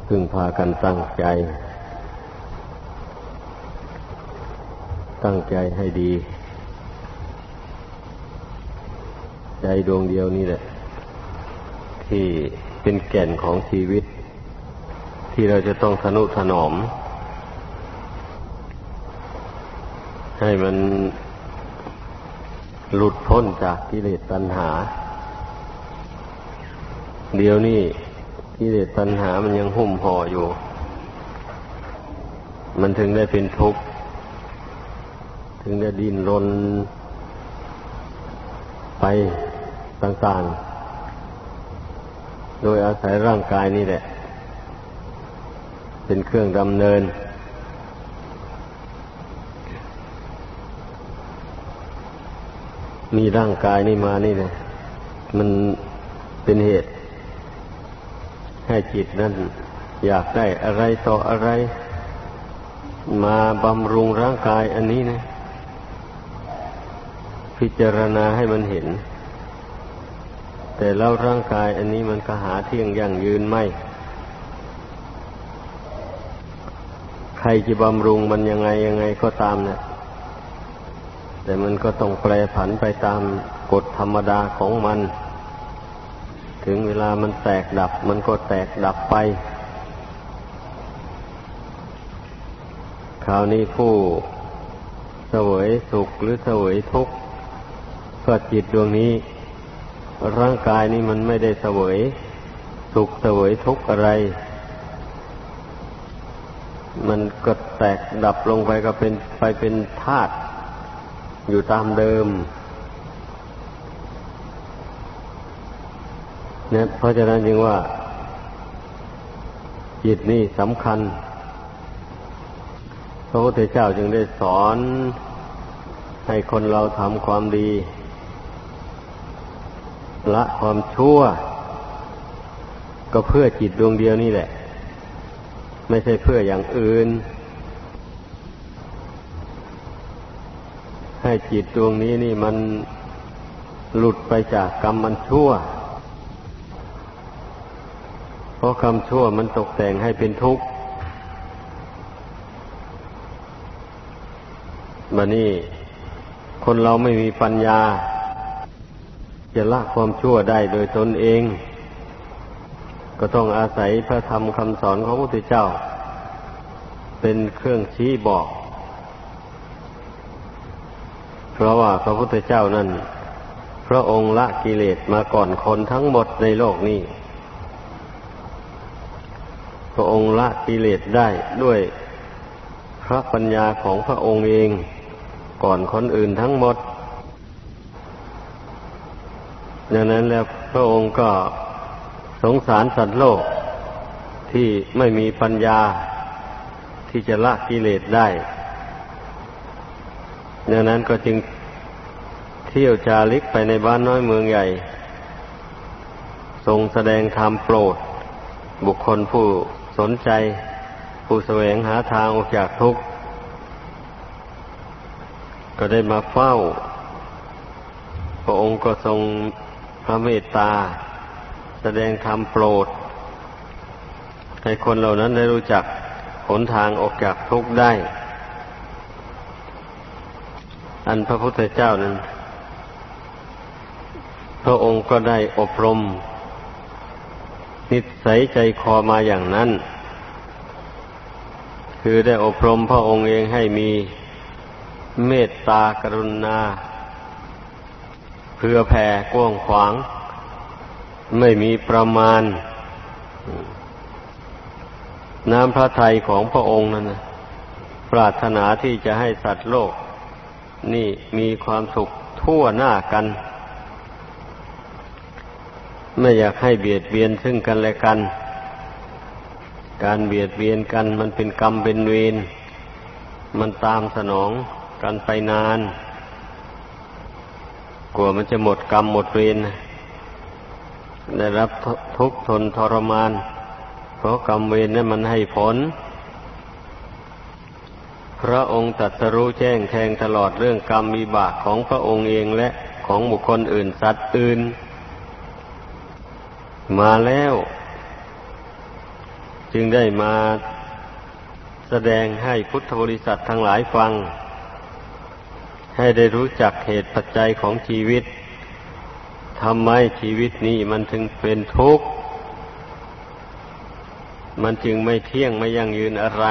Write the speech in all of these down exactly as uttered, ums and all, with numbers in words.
พึงพากันตั้งใจตั้งใจให้ดีใจดวงเดียวนี่แหละที่เป็นแก่นของชีวิตที่เราจะต้องทนุถนอมให้มันหลุดพ้นจากกิเลสตัณหาเดี๋ยวนี้กิเลสตัณหามันยังหุ้มห่ออยู่มันถึงได้เป็นทุกข์ถึงได้ดิ้นรนไปต่างๆโดยอาศัยร่างกายนี่แหละเป็นเครื่องดำเนินมีร่างกายนี่มานี่นะมันเป็นเหตุให้จิตนั้นอยากได้อะไรต่ออะไรมาบำรุงร่างกายอันนี้นะพิจารณาให้มันเห็นแต่แล้วร่างกายอันนี้มันก็หาเที่ยงยั่งยืนไม่ใครจะบำรุงมันยังไงยังไงก็ตามนะแต่มันก็ต้องแปรผันไปตามกฎธรรมดาของมันถึงเวลามันแตกดับมันก็แตกดับไปคราวนี้ผู้เสวยสุขหรือเสวยทุกข์ก็จิตดวงนี้ร่างกายนี้มันไม่ได้เสวยสุขเสวยทุกข์อะไรมันก็แตกดับลงไปก็เป็นไปเป็นธาตุอยู่ตามเดิมเนี่ยเพราะฉะนั้นจึงว่าจิตนี่สำคัญพระพุทธเจ้าจึงได้สอนให้คนเราทำความดีละความชั่วก็เพื่อจิตดวงเดียวนี่แหละไม่ใช่เพื่ออย่างอื่นให้จิตดวงนี้นี่มันหลุดไปจากกรรมมันชั่วเพราะกรรมชั่วมันตกแต่งให้เป็นทุกข์บัดนี้คนเราไม่มีปัญญาจะละความชั่วได้โดยตนเองก็ต้องอาศัยพระธรรมคำสอนของพระพุทธเจ้าเป็นเครื่องชี้บอกเพราะว่าพระพุทธเจ้านั้นพระองค์ละกิเลสมาก่อนคนทั้งหมดในโลกนี้พระองค์ละกิเลสได้ด้วยพระปัญญาของพระองค์เองก่อนคนอื่นทั้งหมดดังนั้นแล้วพระองค์ก็สงสารสัตว์โลกที่ไม่มีปัญญาที่จะละกิเลสได้ดังนั้นก็จึงเที่ยวจาริกไปในบ้านน้อยเมืองใหญ่ทรงแสดงธรรมโปรดบุคคลผู้สนใจผู้แสวงหาทางออกจากทุกข์ก็ได้มาเฝ้าพระองค์ก็ทรงพระเมตตาแสดงธรรมโปรดให้คนเหล่านั้นได้รู้จักหนทางออกจากทุกข์ได้อันพระพุทธเจ้านั้นพระองค์ก็ได้อบรมนิสัยใจคอมาอย่างนั้นคือได้อบรมพระองค์เองให้มีเมตตากรุณาเพื่อแผ่กว้างขวางไม่มีประมาณน้ำพระทัยของพระองค์นั้นนะปรารถนาที่จะให้สัตว์โลกนี่มีความสุขทั่วหน้ากันไม่อยากให้เบียดเบียนซึ่งกันและกันการเบียดเบียนกันมันเป็นกรรมเป็นเวรมันตามสนองกันไปนานกว่ามันจะหมดกรรมหมดเวรได้รับทุกข์ทนทรมานเพราะกรรมเวรนั้นมันให้ผลพระองค์ตรัสรู้แจ้งแทงตลอดเรื่องกรรมวิบากของพระองค์เองและของบุคคลอื่นสัตว์อื่นมาแล้วจึงได้มาแสดงให้พุทธบริษัททั้งหลายฟังให้ได้รู้จักเหตุปัจจัยของชีวิตทำไมชีวิตนี้มันถึงเป็นทุกข์มันจึงไม่เที่ยงไม่ยั่งยืนอะไร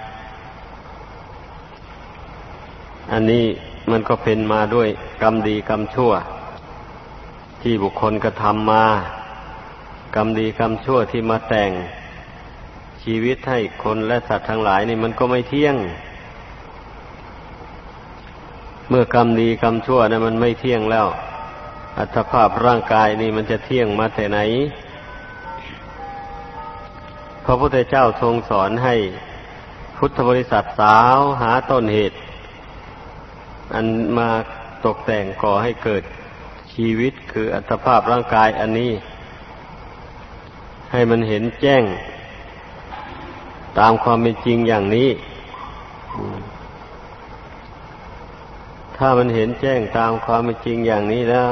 อันนี้มันก็เป็นมาด้วยกรรมดีกรรมชั่วที่บุคคลกระทำมากรรมดีกรรมชั่วที่มาแต่งชีวิตให้คนและสัตว์ทั้งหลายนี่มันก็ไม่เที่ยงเมื่อกรรมดีกรรมชั่วนะมันไม่เที่ยงแล้วอัตภาพร่างกายนี่มันจะเที่ยงมาแต่ไหนพระพุทธเจ้าทรงสอนให้พุทธบริษัทสาวหาต้นเหตุอันมาตกแต่งก่อให้เกิดชีวิตคืออัตภาพร่างกายอันนี้ให้มันเห็นแจ้งตามความเป็นจริงอย่างนี้ถ้ามันเห็นแจ้งตามความเป็นจริงอย่างนี้แล้ว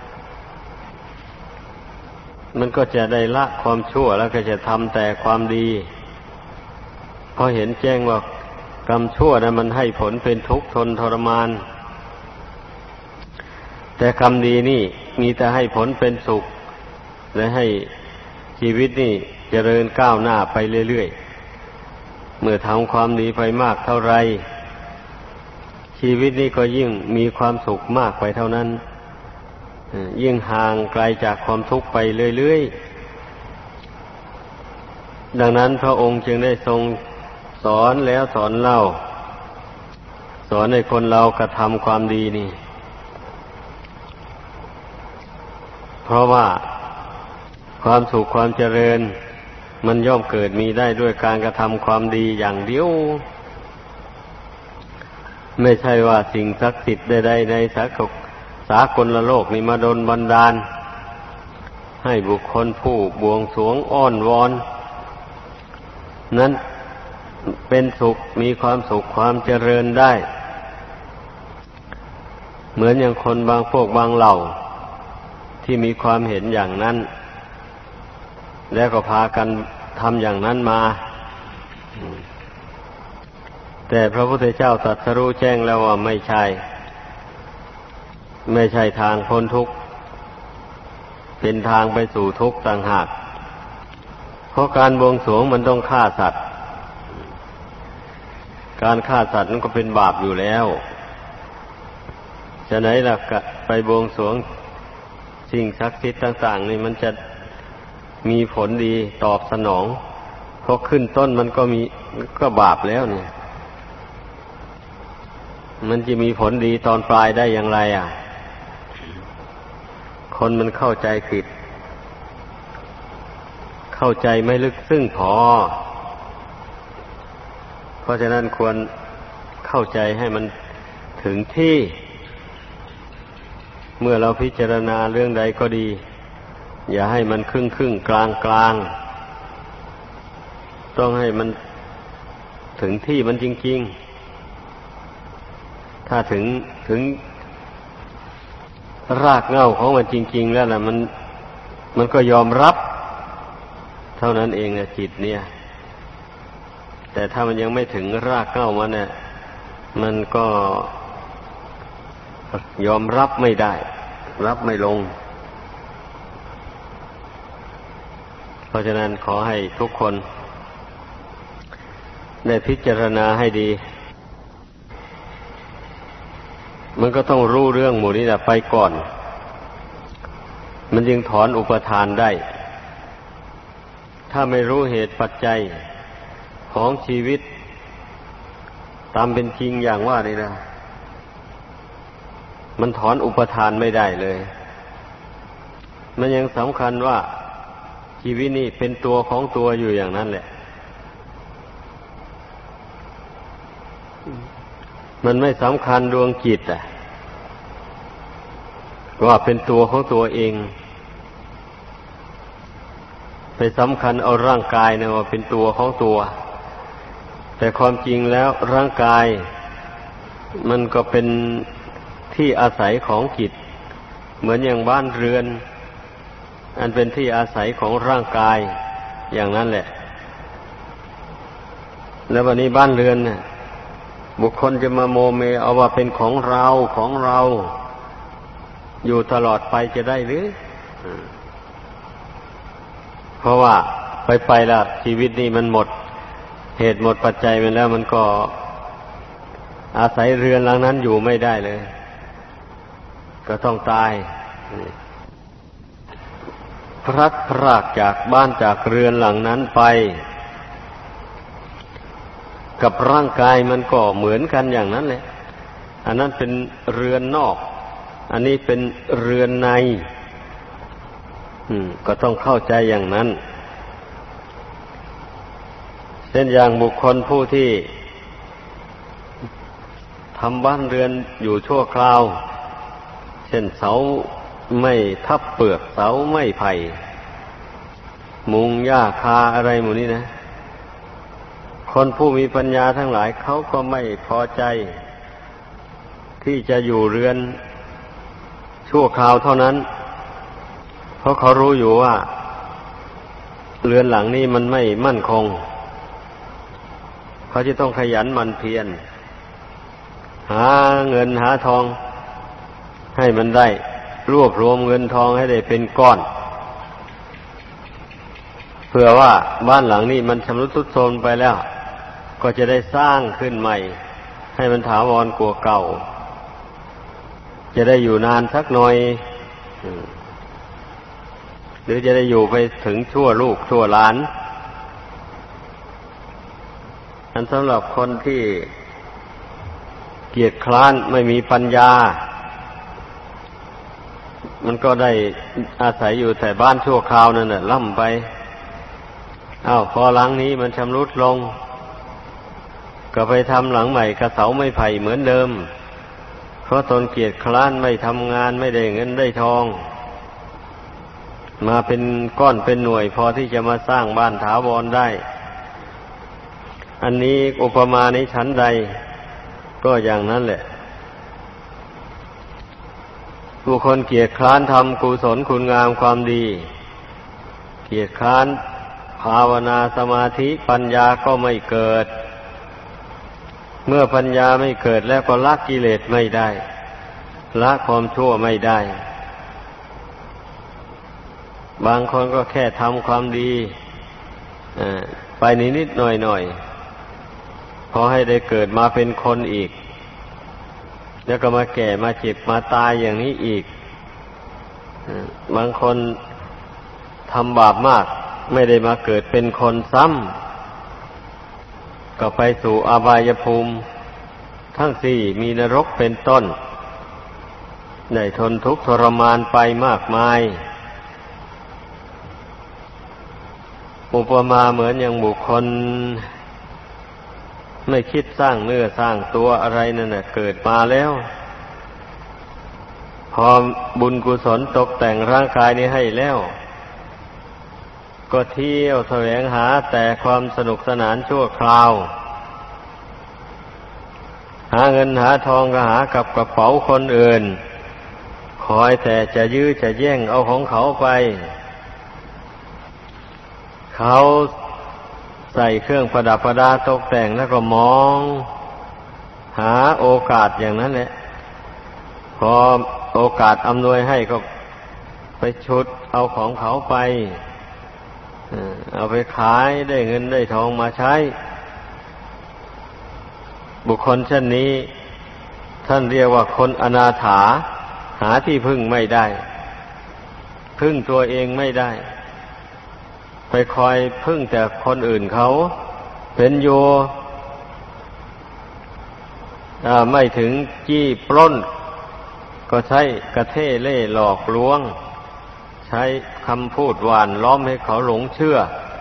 มันก็จะได้ละความชั่วแล้วก็จะทำแต่ความดีเพราะเห็นแจ้งว่ากรรมชั่วนั้นมันให้ผลเป็นทุกข์ทนทรมานแต่กรรมดีนี่มีแต่ให้ผลเป็นสุขและให้ชีวิตนี่เจริญก้าวหน้าไปเรื่อยๆเมื่อทำความดีไปมากเท่าไรชีวิตนี้ก็ยิ่งมีความสุขมากไปเท่านั้นยิ่งห่างไกลจากความทุกข์ไปเรื่อยๆดังนั้นพระองค์จึงได้ทรงสอนแล้วสอนเล่าสอนให้คนเรากระทำความดีนี่เพราะว่าความสุขความเจริญมันย่อมเกิดมีได้ด้วยการกระทำความดีอย่างเดียวไม่ใช่ว่าสิ่งศักดิ์สิทธิ์ใดๆในสากลสากลโลกนี้มาดลบันดาลให้บุคคลผู้บวงสรวงอ้อนวอนนั้นเป็นสุขมีความสุขความเจริญได้เหมือนอย่างคนบางพวกบางเหล่าที่มีความเห็นอย่างนั้นแล้วก็พากันทำอย่างนั้นมาแต่พระพุทธเจ้าตรัสรู้แจ้งแล้วว่าไม่ใช่ไม่ใช่ทางพ้นทุกข์เป็นทางไปสู่ทุกข์ต่างหากเพราะการบวงสรวงมันต้องฆ่าสัตว์การฆ่าสัตว์นั้นก็เป็นบาปอยู่แล้วจะไหนล่ะไปบวงสรวงสิ่งศักดิ์สิทธิ์ต่างๆนี่มันจะมีผลดีตอบสนองเพราะขึ้นต้นมันก็มีก็บาปแล้วเนี่ยมันจะมีผลดีตอนปลายได้อย่างไรอ่ะคนมันเข้าใจผิดเข้าใจไม่ลึกซึ้งพอเพราะฉะนั้นควรเข้าใจให้มันถึงที่เมื่อเราพิจารณาเรื่องใดก็ดีอย่าให้มันครึ่งครึ่งกลางกลางต้องให้มันถึงที่มันจริงๆถ้าถึงถึงรากเหง้าของมันจริงๆแล้วล่ะมันมันก็ยอมรับเท่านั้นเองนะจิตเนี่ยแต่ถ้ามันยังไม่ถึงรากเหง้ามันเนี่ยมันก็ยอมรับไม่ได้รับไม่ลงเพราะฉะนั้นขอให้ทุกคนได้พิจารณาให้ดีมันก็ต้องรู้เรื่องหมู่นี้แหละไปก่อนมันจึงถอนอุปทานได้ถ้าไม่รู้เหตุปัจจัยของชีวิตตามเป็นจริงอย่างว่านี่นะมันถอนอุปทานไม่ได้เลยมันยังสำคัญว่าชีวิตนี้เป็นตัวของตัวอยู่อย่างนั้นแหละมันไม่สำคัญดวงจิตอ่ะว่าเป็นตัวของตัวเองไปสำคัญเอาร่างกายเนี่ยว่าเป็นตัวของตัวแต่ความจริงแล้วร่างกายมันก็เป็นที่อาศัยของจิตเหมือนอย่างบ้านเรือนอันเป็นที่อาศัยของร่างกายอย่างนั้นแหละแล้ววันนี้บ้านเรือนเนี่ยบุคคลจะมาโมเมเอาว่าเป็นของเราของเราอยู่ตลอดไปจะได้หรือเพราะว่าไปไปแล้วชีวิตนี้มันหมดเหตุหมดปัจจัยไปแล้วมันก็อาศัยเรือนหลังนั้นอยู่ไม่ได้เลยก็ต้องตายพลัดพรากจากบ้านจากเรือนหลังนั้นไปกับร่างกายมันก็เหมือนกันอย่างนั้นแหละอันนั้นเป็นเรือนนอกอันนี้เป็นเรือนในอืมก็ต้องเข้าใจอย่างนั้นเช่นอย่างบุคคลผู้ที่ทำบ้านเรือนอยู่ชั่วคราวเช่นเสาไม่ทับเปลือกเสาไม่ไผ่มุงหญ้าคาอะไรหมู่นี้นะคนผู้มีปัญญาทั้งหลายเขาก็ไม่พอใจที่จะอยู่เรือนชั่วคราวเท่านั้นเพราะเขารู้อยู่ว่าเรือนหลังนี้มันไม่มั่นคงเขาจะต้องขยันหมั่นเพียรหาเงินหาทองให้มันได้รวบรวมเงินทองให้ได้เป็นก้อนเพื่อว่าบ้านหลังนี้มันชำรุดทรุดโทรมไปแล้วก็จะได้สร้างขึ้นใหม่ให้มันถาวรกว่าเก่าจะได้อยู่นานสักหน่อยหรือจะได้อยู่ไปถึงชั่วลูกชั่วหลานอันสำหรับคนที่เกียจคร้านไม่มีปัญญามันก็ได้อาศัยอยู่แต่บ้านชั่วคราวนั่นแหละล่ำไปอ้าวพอหลังนี้มันชำรุดลงก็ไปทำหลังใหม่กระเสาไม้ไผ่เหมือนเดิมเพราะตนเกียจคร้านไม่ทำงานไม่ได้เงินได้ทองมาเป็นก้อนเป็นหน่วยพอที่จะมาสร้างบ้านถาวรได้อันนี้อุปมาในชั้นใดก็อย่างนั้นแหละผู้คนเกียจคร้านทำกุศลคุณงามความดีเกียจคร้านภาวนาสมาธิปัญญาก็ไม่เกิดเมื่อปัญญาไม่เกิดแล้วก็ละกิเลสไม่ได้ละความชั่วไม่ได้บางคนก็แค่ทำความดีไปนิดๆหน่อยๆพอให้ได้เกิดมาเป็นคนอีกแล้วก็มาแก่มาเจ็บมาตายอย่างนี้อีกบางคนทำบาปมากไม่ได้มาเกิดเป็นคนซ้ำก็ไปสู่อบายภูมิทั้งสี่มีนรกเป็นต้นได้ทนทุกข์ทรมานไปมากมายอุปมาเหมือนอย่างบุคคลไม่คิดสร้างเนื้อสร้างตัวอะไรนั่นน่ะเกิดมาแล้วพอบุญกุศลตกแต่งร่างกายนี้ให้แล้วก็เที่ยวแสวงหาแต่ความสนุกสนานชั่วคราวหาเงินหาทองก็หากับกระเป๋าคนอื่นคอยแต่จะยื้อจะแย่งเอาของเขาไปเขาใส่เครื่องประดับประดาตกแต่งแล้วก็มองหาโอกาสอย่างนั้นแหละพอโอกาสอำนวยให้ก็ไปชุดเอาของเขาไปเอาไปขายได้เงินได้ทองมาใช้บุคคลเช่นนี้ท่านเรียกว่าคนอนาถาหาที่พึ่งไม่ได้พึ่งตัวเองไม่ได้ไปคอยพึ่งแต่คนอื่นเขาเป็นโยไม่ถึงจี้ปล้นก็ใช้กระเท่เล่หลอกลวงใช้คำพูดหวานล้อมให้เขาหลงเชื่อ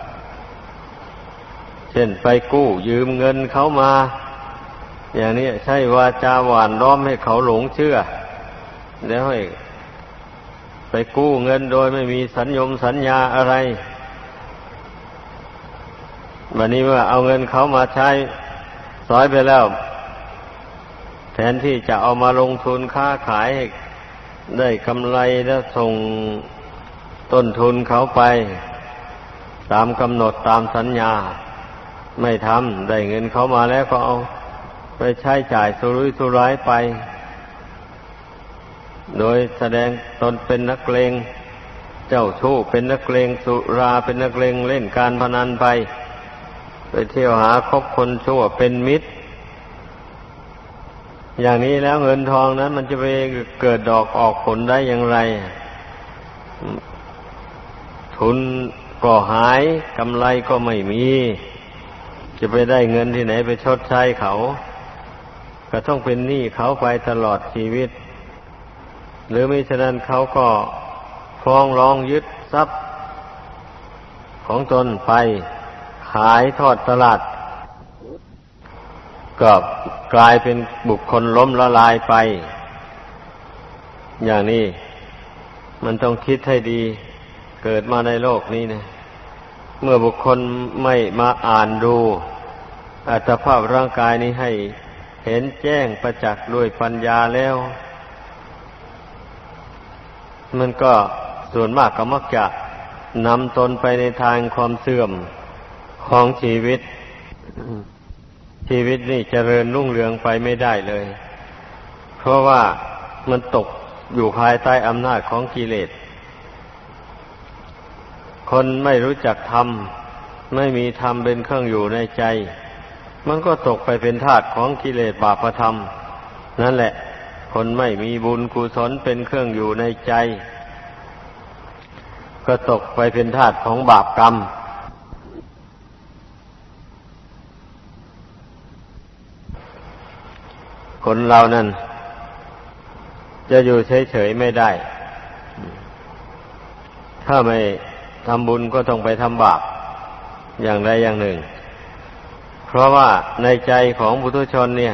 เช่นไปกู้ยืมเงินเขามาอย่างนี้ใช่วาจาหวานล้อมให้เขาหลงเชื่อแล้วให้ไปกู้เงินโดยไม่มีสัญญงสัญญาอะไรวันนี้ว่าเอาเงินเขามาใช้สอยไปแล้วแทนที่จะเอามาลงทุนค้าขายให้ได้กำไรแล้วส่งต้นทุนเขาไปตามกำหนดตามสัญญาไม่ทำได้เงินเขามาแล้วก็เอาไปใช้จ่ายสุรุ่ยสุร่ายไปโดยแสดงตนเป็นนักเลงเจ้าชู้เป็นนักเลงสุราเป็นนักเลงเล่นการพนันไปไปเที่ยวหาคบคนชั่วเป็นมิตรอย่างนี้แล้วเงินทองนั้นมันจะไปเกิดดอกออกผลได้อย่างไรทุนก็หายกำไรก็ไม่มีจะไปได้เงินที่ไหนไปชดใช้เขาก็ต้องเป็นหนี้เขาไปตลอดชีวิตหรือมิฉะนั้นเขาก็ฟ้องร้องยึดทรัพย์ของตนไปขายทอดตลาดก็กลายเป็นบุคคลล้มละลายไปอย่างนี้มันต้องคิดให้ดีเกิดมาในโลกนี้นะเมื่อบุคคลไม่มาอ่านดูอัตภาพร่างกายนี้ให้เห็นแจ้งประจักษ์ด้วยปัญญาแล้วมันก็ส่วนมากก็มักจะนำตนไปในทางความเสื่อมของชีวิตชีวิตนี่เจริญรุ่งเรืองไปไม่ได้เลยเพราะว่ามันตกอยู่ภายใต้อำนาจของกิเลสคนไม่รู้จักธรรมไม่มีธรรมเป็นเครื่องอยู่ในใจมันก็ตกไปเป็นทาสของกิเลสบาปธรรมนั่นแหละคนไม่มีบุญกุศลเป็นเครื่องอยู่ในใจก็ตกไปเป็นทาสของบาปกรรมคนเรานั้นจะอยู่เฉยๆไม่ได้ถ้าไม่ทำบุญก็ต้องไปทำบาปอย่างใดอย่างหนึ่งเพราะว่าในใจของปุถุชนเนี่ย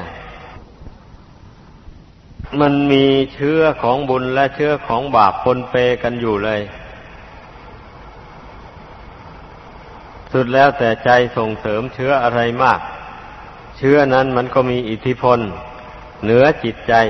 มันมีเชื้อของบุญและเชื้อของบาปปนเปกันอยู่เลยสุดแล้วแต่ใจส่งเสริมเชื้ออะไรมากเชื้อนั้นมันก็มีอิทธิพลเหนือจิตใจ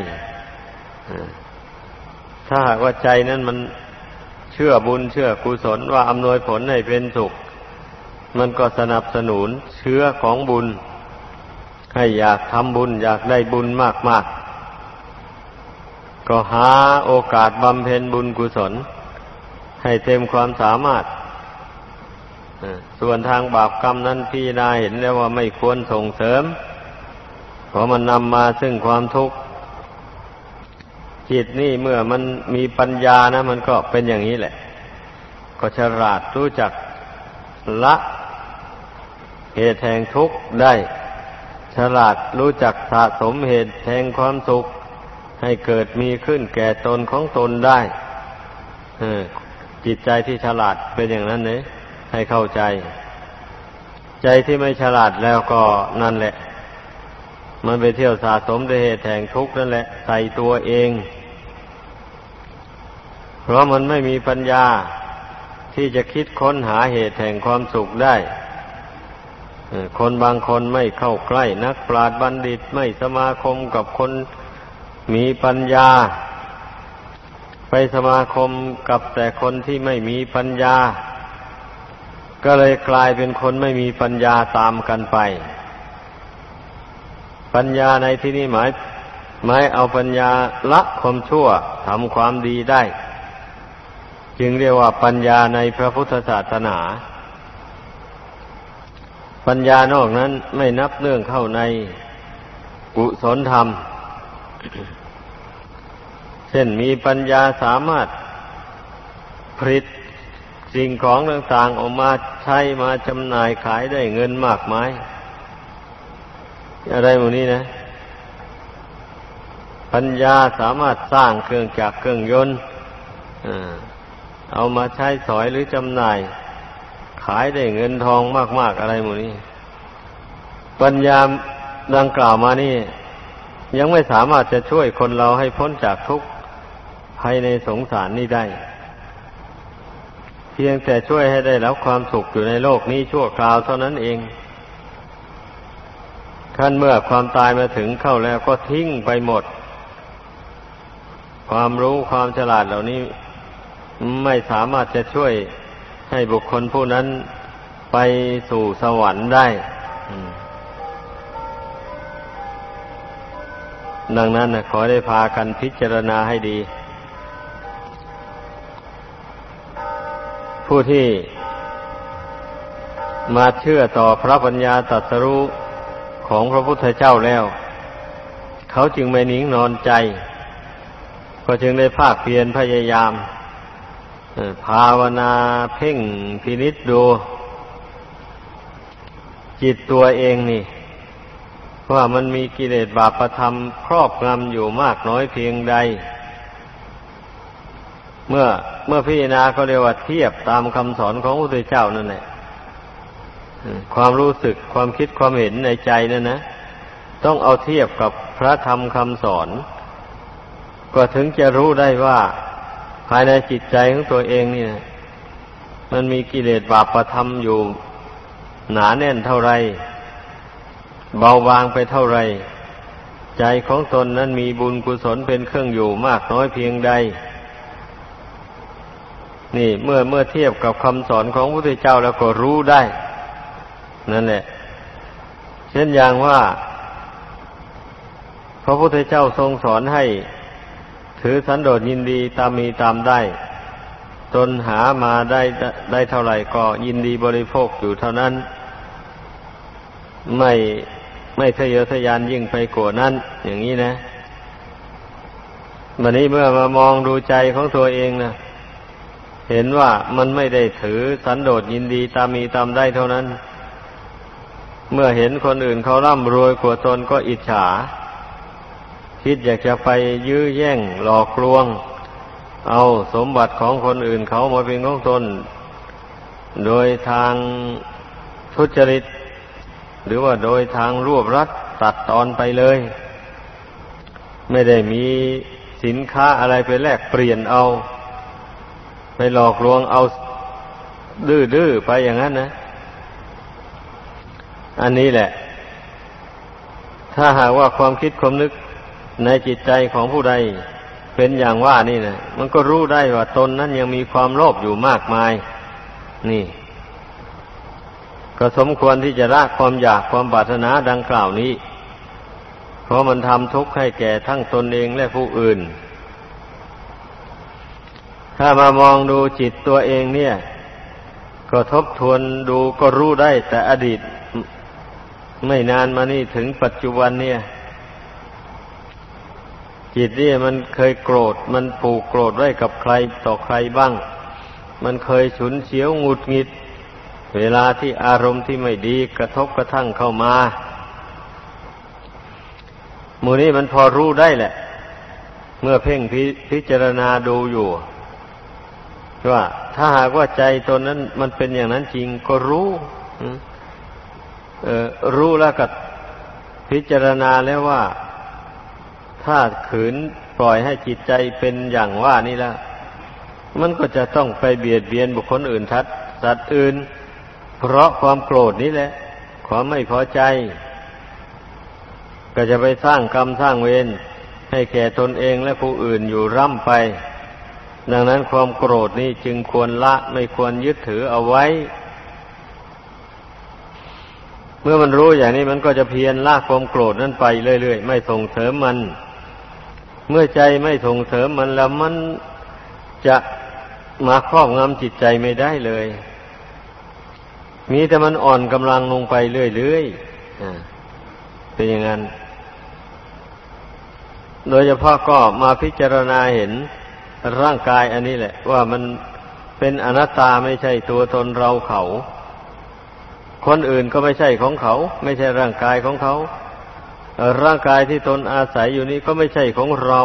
ถ้าหากว่าใจนั้นมันเชื่อบุญเชื่อกุศลว่าอำนวยผลให้เป็นสุขมันก็สนับสนุนเชื้อของบุญให้อยากทำบุญอยากได้บุญมากๆก็หาโอกาสบำเพ็ญบุญกุศลให้เต็มความสามารถส่วนทางบาปกรรมนั้นพี่นาเห็นแล้วว่าไม่ควรส่งเสริมเพราะมันนำมาซึ่งความทุกข์จิตนี่เมื่อมันมีปัญญานะมันก็เป็นอย่างนี้แหละก็ฉลาดรู้จักละเหตุแห่งทุกข์ได้ฉลาดรู้จักสะสมเหตุแห่งความสุขให้เกิดมีขึ้นแก่ตนของตนได้จิตใจที่ฉลาดเป็นอย่างนั้นเนี่ยให้เข้าใจใจที่ไม่ฉลาดแล้วก็นั่นแหละมันไปเที่ยวสะสมด้วยเหตุแห่งทุกข์นั่นแหละใส่ตัวเองเพราะมันไม่มีปัญญาที่จะคิดค้นหาเหตุแห่งความสุขได้คนบางคนไม่เข้าใกล้นักปราชญ์บัณฑิตไม่สมาคมกับคนมีปัญญาไปสมาคมกับแต่คนที่ไม่มีปัญญาก็เลยกลายเป็นคนไม่มีปัญญาตามกันไปปัญญาในที่นี้หมายหมายเอาปัญญาละความชั่วทำความดีได้จึงเรียกว่าปัญญาในพระพุทธศาสนาปัญญานอกนั้นไม่นับเนื่องเข้าในกุศลธรรมเช่นมีปัญญาสามารถผลิตสิ่งของต่างๆออกมาใช้มาจำหน่ายขายได้เงินมากมายอะไรหมดนี้นะปัญญาสามารถสร้างเครื่องจักรเครื่องยนต์เอามาใช้สอยหรือจำหน่ายขายได้เงินทองมากๆอะไรหมดนี้ปัญญาดังกล่าวมานี่ยังไม่สามารถจะช่วยคนเราให้พ้นจากทุกข์ภายในสงสารนี้ได้เพียงแต่ช่วยให้ได้รับความสุขอยู่ในโลกนี้ชั่วคราวเท่านั้นเองขั้นเมื่อความตายมาถึงเข้าแล้วก็ทิ้งไปหมดความรู้ความฉลาดเหล่านี้ไม่สามารถจะช่วยให้บุคคลผู้นั้นไปสู่สวรรค์ได้ดังนั้นนะขอได้พากันพิจารณาให้ดีผู้ที่มาเชื่อต่อพระปัญญาตรัสรู้ของพระพุทธเจ้าแล้วเขาจึงไม่นิ่งนอนใจก็จึงได้ภาคเพียรพยายามภาวนาเพ่งพินิจดูจิตตัวเองนี่ว่ามันมีกิเลสบาปธรรมครอบงำอยู่มากน้อยเพียงใดเมื่อเมื่อพิจารณาก็เรียกว่าเทียบตามคำสอนของพระพุทธเจ้านั่นแหละความรู้สึกความคิดความเห็นในใจนั่นนะต้องเอาเทียบกับพระธรรมคำสอนก็ถึงจะรู้ได้ว่าภายในจิตใจของตัวเองนี่นะมันมีกิเลสบาปธรรมอยู่หนาแน่นเท่าไรเบาบางไปเท่าไรใจของตนนั้นมีบุญกุศลเป็นเครื่องอยู่มากน้อยเพียงใดนี่เมื่อเมื่อเทียบกับคำสอนของพระพุทธเจ้าแล้วก็รู้ได้นั่นแหละเช่นอย่างว่าพระพุทธเจ้าทรงสอนให้ถือสันโดษยินดีตามมีตามได้ตนหามาได้ได้เท่าไหร่ก็ยินดีบริโภคอยู่เท่านั้นไม่ไม่ทะเยอทะยานยิ่งไปกว่านั้นอย่างนี้นะวันนี้เมื่อมามองดูใจของตัวเองนะเห็นว่ามันไม่ได้ถือสันโดษยินดีตามมีตามได้เท่านั้นเมื่อเห็นคนอื่นเขาร่ำรวยกว่าตนก็อิจฉาคิดอยากจะไปยื้อแย่งหลอกลวงเอาสมบัติของคนอื่นเขามาเป็นของตนโดยทางทุจริตหรือว่าโดยทางรวบรัดตัดตอนไปเลยไม่ได้มีสินค้าอะไรไปแลกเปลี่ยนเอาไปหลอกลวงเอาดื้อๆไปอย่างนั้นนะอันนี้แหละถ้าหากว่าความคิดความนึกในจิตใจของผู้ใดเป็นอย่างว่านี่นะมันก็รู้ได้ว่าตนนั้นยังมีความโลภอยู่มากมายนี่ก็สมควรที่จะละความอยากความปรารถนาดังกล่าวนี้เพราะมันทำทุกข์ให้แก่ทั้งตนเองและผู้อื่นถ้ามามองดูจิตตัวเองเนี่ยก็ทบทวนดูก็รู้ได้แต่อดีตไม่นานมานี่ถึงปัจจุบันเนี่ยจิตนี่มันเคยโกรธมันผูกโกรธไว้กับใครต่อใครบ้างมันเคยฉุนเฉียวหงุดหงิดเวลาที่อารมณ์ที่ไม่ดีกระทบกระทั่งเข้ามาหมู่นี้มันพอรู้ได้แหละเมื่อเพ่งพิพิจารณาดูอยู่ว่าถ้าหากว่าใจตนนั้นมันเป็นอย่างนั้นจริงก็รู้เออรู้แล้วก็พิจารณาแล้วว่าถ้าขืนปล่อยให้จิตใจเป็นอย่างว่านี่แล้วมันก็จะต้องไปเบียดเบียนบุคคลอื่นทัดสัตว์อื่นเพราะความโกรธนี่แหละความไม่พอใจก็จะไปสร้างกรรมสร้างเวรให้แก่ตนเองและผู้อื่นอยู่ร่ำไปดังนั้นความโกรธนี่จึงควรละไม่ควรยึดถือเอาไว้เมื่อมันรู้อย่างนี้มันก็จะเพียรละความโกรธนั้นไปเรื่อยๆไม่ส่งเสริมมันเมื่อใจไม่ส่งเสริมมันแล้วมันจะมาครอบงำจิตใจไม่ได้เลยมีแต่มันอ่อนกำลังลงไปเรื่อยๆเป็นอย่างนั้นโดยเฉพาะก็มาพิจารณาเห็นร่างกายอันนี้แหละว่ามันเป็นอนัตตาไม่ใช่ตัวตนเราเขาคนอื่นก็ไม่ใช่ของเขาไม่ใช่ร่างกายของเขาร่างกายที่ตนอาศัยอยู่นี้ก็ไม่ใช่ของเรา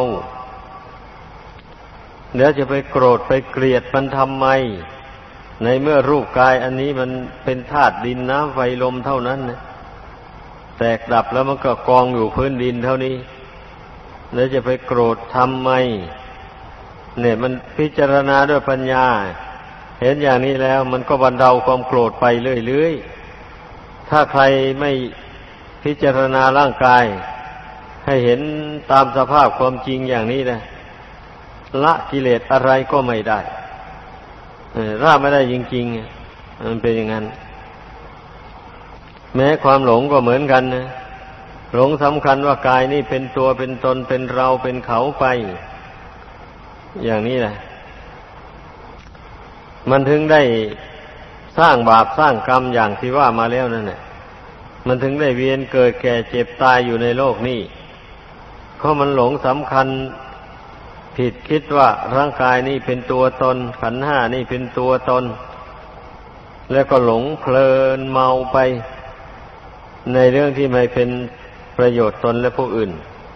เดี๋ยวจะไปโกรธไปเกลียดมันทำไมในเมื่อรูปกายอันนี้มันเป็นธาตุดินน้ำไฟลมเท่านั้นนะแตกดับแล้วมันก็กองอยู่พื้นดินเท่านี้แล้วจะไปโกรธทำไมเนี่ยมันพิจารณาด้วยปัญญาเห็นอย่างนี้แล้วมันก็บรรเทาความโกรธไปเรื่อยๆถ้าใครไม่พิจารณาร่างกายให้เห็นตามสภาพความจริงอย่างนี้นะละกิเลสอะไรก็ไม่ได้ละไม่ได้จริงๆมันเป็นอย่างนั้นแม้ความหลงก็เหมือนกันนะหลงสำคัญว่ากายนี่เป็นตัวเป็นตนเป็นเราเป็นเขาไปอย่างนี้แหละมันถึงได้สร้างบาปสร้างกรรมอย่างที่ว่ามาแล้วนั่นแหละมันถึงได้เวียนเกิดแก่เจ็บตายอยู่ในโลกนี้เพราะมันหลงสำคัญผิดคิดว่าร่างกายนี่เป็นตัวตนขันธ์ห้านี่เป็นตัวตนแล้วก็หลงเพลินเมาไปในเรื่องที่ไม่เป็นประโยชน์ตนและผู้อื่น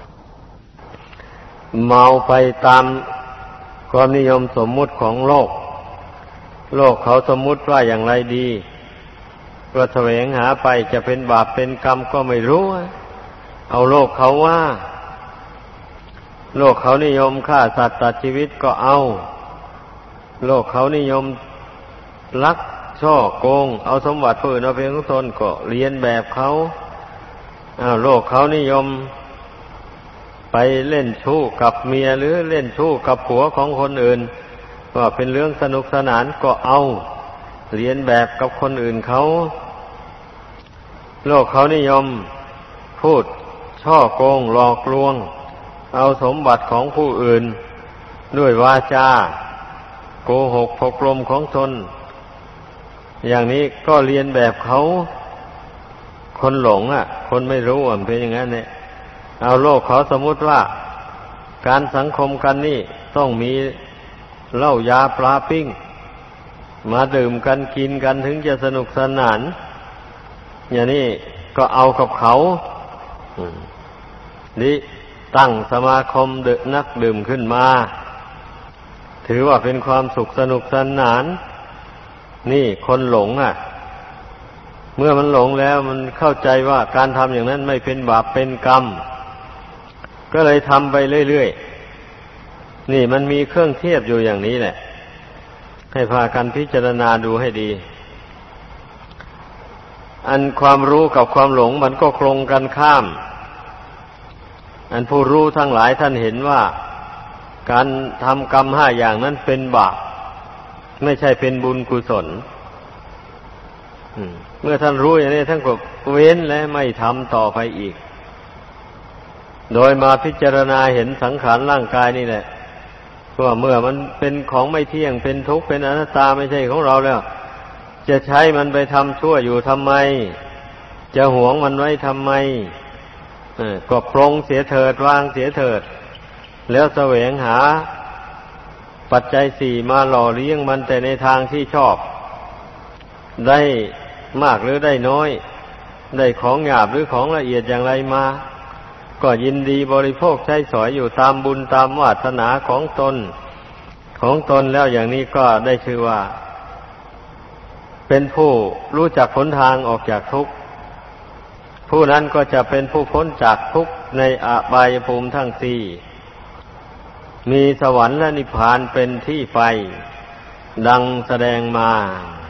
เมาไปตามความนิยมสมมุติของโลกโลกเขาสมมุติว่าอย่างไรดีก็แสวงหาไปจะเป็นบาปเป็นกรรมก็ไม่รู้เอาโลกเขาว่าโลกเขานิยมฆ่าสัตว์ตัดชีวิตก็เอาโลกเขานิยมลักช่อโกงเอาสมบัติผู้อื่นเอาเป็นของตนก็เรียนแบบเขาอ้าวโลกเขานิยมไปเล่นชู้กับเมียหรือเล่นชู้กับผัวของคนอื่นก็เป็นเรื่องสนุกสนานก็เอาเรียนแบบกับคนอื่นเขาโลกเขานิยมพูดช่อโกงหลอกลวงเอาสมบัติของผู้อื่นด้วยวาจาโกหกพกลมของตนอย่างนี้ก็เรียนแบบเขาคนหลงอ่ะคนไม่รู้อ่ะเป็นอย่างนั้นเนี่ยเอาโลกเขาสมมุติว่าการสังคมกันนี่ต้องมีเหล้ายาปลาปิ้งมาดื่มกันกินกันถึงจะสนุกสนานอย่างนี้ก็เอากับเขานี่ตั้งสมาคมเด็กนักดื่มขึ้นมาถือว่าเป็นความสุขสนุกสนานนี่คนหลงอ่ะเมื่อมันหลงแล้วมันเข้าใจว่าการทำอย่างนั้นไม่เป็นบาปเป็นกรรมก็เลยทำไปเรื่อยๆนี่มันมีเครื่องเทียบอยู่อย่างนี้แหละให้พากันพิจารณาดูให้ดีอันความรู้กับความหลงมันก็ตรงกันข้ามอันผู้รู้ทั้งหลายท่านเห็นว่าการทำกรรมห้าอย่างนั้นเป็นบาปไม่ใช่เป็นบุญกุศลเมื่อท่านรู้อย่างนี้ท่านก็เว้นและไม่ทำต่อไปอีกโดยมาพิจารณาเห็นสังขารร่างกายนี่แหละว่าเมื่อมันเป็นของไม่เที่ยงเป็นทุกข์เป็นอนัตตาไม่ใช่ของเราแล้วจะใช้มันไปทำชั่วอยู่ทำไมจะหวงมันไว้ทำไมก็ปรงเสียเถิดวางเสียเถิดแล้วแสวงหาปัจจัยสี่มาหล่อเลี้ยงมันแต่ในทางที่ชอบได้มากหรือได้น้อยได้ของหยาบหรือของละเอียดอย่างไรมาก็ยินดีบริโภคใช้สอยอยู่ตามบุญตามวาสนาของตนของตนแล้วอย่างนี้ก็ได้ชื่อว่าเป็นผู้รู้จักหนทางออกจากทุกข์ผู้นั้นก็จะเป็นผู้พ้นจากทุกข์ในอบายภูมิทั้งสี่มีสวรรค์และนิพพานเป็นที่ไปดังแสดงมา